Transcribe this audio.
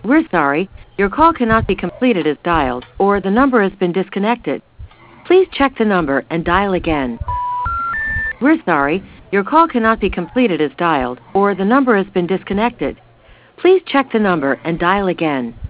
We're sorry, your call cannot be completed as dialed, or the number has been disconnected. Please check the number and dial again. We're sorry, your call cannot be completed as dialed, or the number has been disconnected. Please check the number and dial again.